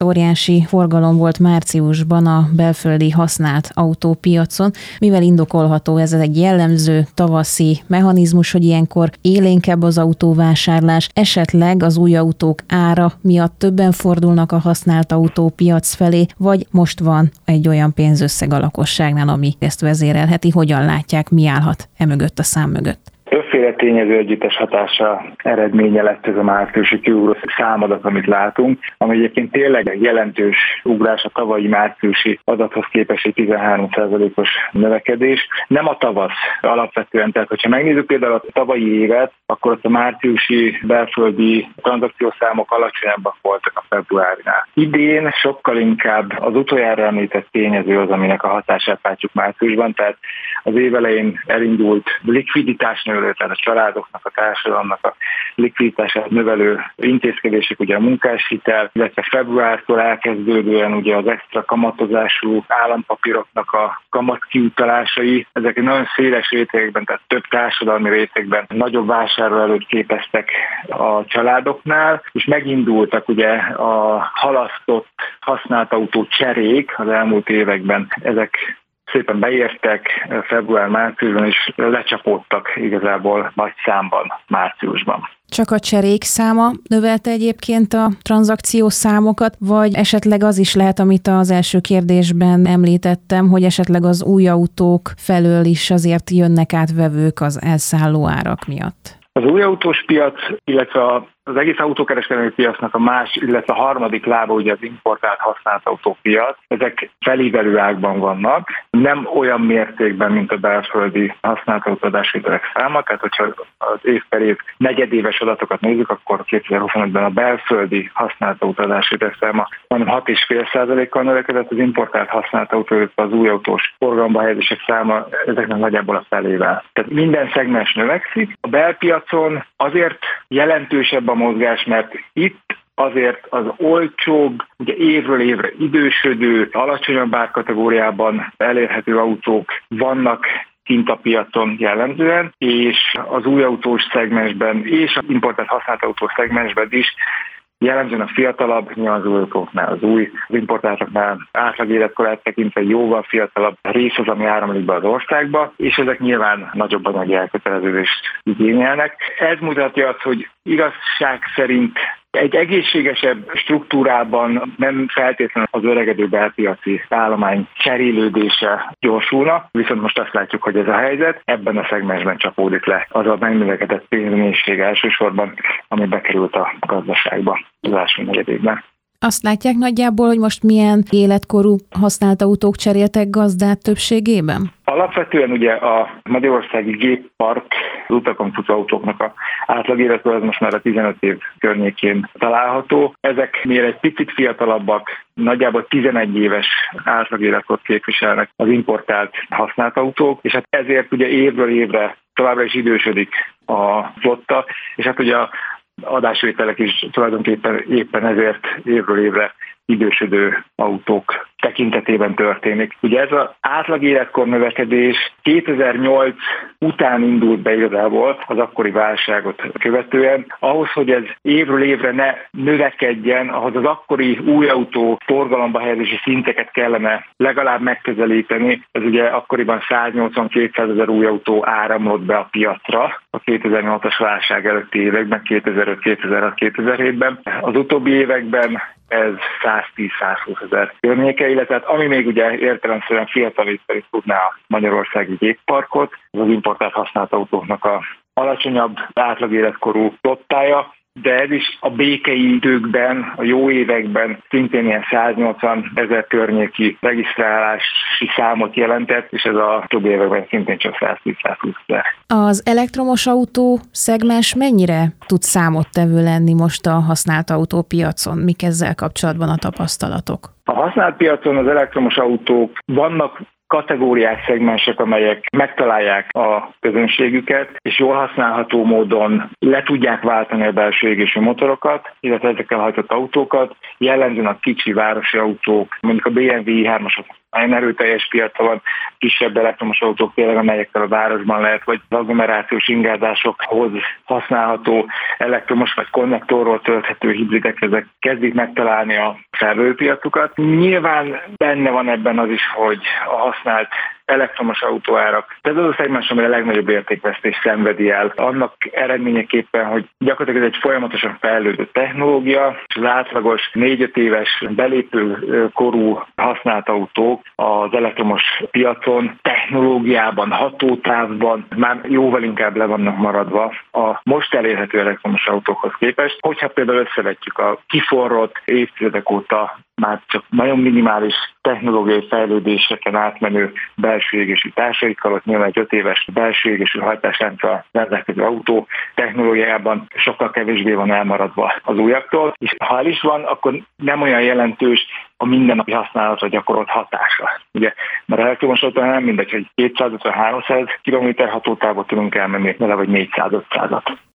Óriási forgalom volt márciusban a belföldi használt autópiacon. Mivel indokolható ez egy jellemző tavaszi mechanizmus, hogy ilyenkor élénkebb az autóvásárlás, esetleg az új autók ára miatt többen fordulnak a használt autópiac felé, vagy most van egy olyan pénzösszeg a lakosságnál, ami ezt vezérelheti? Hogyan látják, mi állhat emögött a szám mögött? Többféle tényező együttes hatása eredménye lett ez a márciusi kiugró számadat, amit látunk, ami egyébként tényleg jelentős ugrás a tavalyi márciusi adathoz képest, egy 13%-os növekedés. Nem a tavasz alapvetően, tehát hogyha megnézzük például a tavalyi évet, akkor ott a márciusi belföldi tranzakciószámok alacsonyabbak voltak a februárnál. Idén sokkal inkább az utoljára említett tényező az, aminek a hatását látjuk márciusban, tehát az év elején elindult likviditás növelő, tehát a családoknak, a társadalomnak a likviditását növelő intézkedések, ugye a munkáshitel, illetve februártól elkezdődően ugye az extra kamatozású állampapíroknak a kamat kiutalásai, ezek nagyon széles rétegekben, tehát több társadalmi rétegben nagyobb vásárlóerőt képeztek a családoknál, és megindultak ugye a halasztott használt autó cserék az elmúlt években. Ezek szépen beértek február-márciusban, és lecsapódtak igazából nagy számban márciusban. Csak a cserék száma növelte egyébként a tranzakciós számokat, vagy esetleg az is lehet, amit az első kérdésben említettem, hogy esetleg az új autók felől is azért jönnek át vevők az elszálló árak miatt? Az új autós piac, illetve az egész autókereskedelmi piacnak a illetve a harmadik lába ugye az importált használt autópiac, ezek felívelő ágban vannak, nem olyan mértékben, mint a belföldi használt autóadásvételek száma, tehát hogyha az év per év negyedéves adatokat nézzük, akkor 2025-ben a belföldi használt autóadásvételek száma majdnem 6,5%-kal növekedett, az importált használt autó, az új autós forgalomba helyezések száma ezeknek nagyjából a felével. Tehát minden szegmens növekszik. A belpiacon azért jelentősebb a mozgás, mert itt azért az olcsóbb, ugye évről évre idősödő, alacsonyabb árkategóriában elérhető autók vannak kint a piacon jellemzően, és az új autós szegmensben és az importált használt autós szegmensben is jellemzően a fiatalabb, az új autóknál, az importáltaknál átlag életkorát tekintve jóval fiatalabb rész az, ami áramlik be az országba, és ezek nyilván nagyobb anyagi elköteleződést igényelnek. Ez mutatja azt, hogy igazság szerint egy egészségesebb struktúrában nem feltétlenül az öregedő belpiaci állomány cserélődése gyorsulna, viszont most azt látjuk, hogy ez a helyzet ebben a szegmensben csapódik le az a megnövekedett pénzmennyiség elsősorban, ami bekerült a gazdaságba az első negyedévben. Azt látják nagyjából, hogy most milyen életkorú használt autók cseréltek gazdát többségében? Alapvetően ugye a magyarországi géppark, az utakon futó autóknak a átlag életkor az most már a 15 év környékén található. Ezeknél egy picit fiatalabbak, nagyjából 11 éves átlag életkort képviselnek az importált használt autók, és hát ezért ugye évről évre továbbra is idősödik a flotta, és hát ugye a adásvételek is tulajdonképpen éppen ezért évről évre idősödő autók tekintetében történik. Ugye ez az átlag életkor növekedés 2008 után indult be igazából az akkori válságot követően. Ahhoz, hogy ez évről évre ne növekedjen, ahhoz az akkori új autó forgalomba helyezési szinteket kellene legalább megközelíteni. Ez ugye akkoriban 180-200 ezer új autó áramlott be a piacra a 2008-as válság előtti években, 2005-2006-2007-ben. Az utóbbi években ez 110-120 ezer környéke, illetve ami még ugye értelemszerűen fiatalítani tudná a magyarországi gépparkot, az importált használt autóknak a alacsonyabb átlag életkorú flottája, de ez is a békei időkben, a jó években szintén ilyen 180 ezer környéki regisztrálási számot jelentett, és ez a több években szintén csak 110-120 ezer. Az elektromos autó szegmens mennyire tud számottevő lenni most a használt autópiacon? Mik ezzel kapcsolatban a tapasztalatok? A használt piacon az elektromos autók vannak kategóriák, szegmensek, amelyek megtalálják a közönségüket, és jól használható módon le tudják váltani a belső égésű motorokat, illetve ezekkel hajtott autókat. Jellemzően a kicsi városi autók, mondjuk a BMW i3-asok nagyon erőteljes piaca van, kisebb elektromos autók tényleg, amelyekkel a városban lehet, vagy az agglomerációs ingázásokhoz használható elektromos vagy konnektorról tölthető hibridek, ezek kezdik megtalálni a felvevőpiacukat. Nyilván benne van ebben az is, hogy a használt elektromos autóárak. Ez az a szegmens, amely a legnagyobb értékvesztést szenvedi el. Annak eredményeképpen, hogy gyakorlatilag ez egy folyamatosan fejlődő technológia, és az átlagos 4-5 éves belépő korú használt autók az elektromos piacon, technológiában, hatótávban már jóval inkább le vannak maradva a most elérhető elektromos autókhoz képest. Hogyha például összevetjük a kiforrott évtizedek óta már csak nagyon minimális technológiai fejlődéseken átmenő belső égésű társaikkal, ott nyilván egy 5 éves belső égésű hajtáslánccal rendelkező autó technológiában sokkal kevésbé van elmaradva az újaktól, és ha el is van, akkor nem olyan jelentős a mindennapi használatra gyakorolt hatása. Ugye, mert elektromos autónál nem mindegy, hogy 250-300 km hatótávot tudunk elmenni, vele vagy 400-500-at.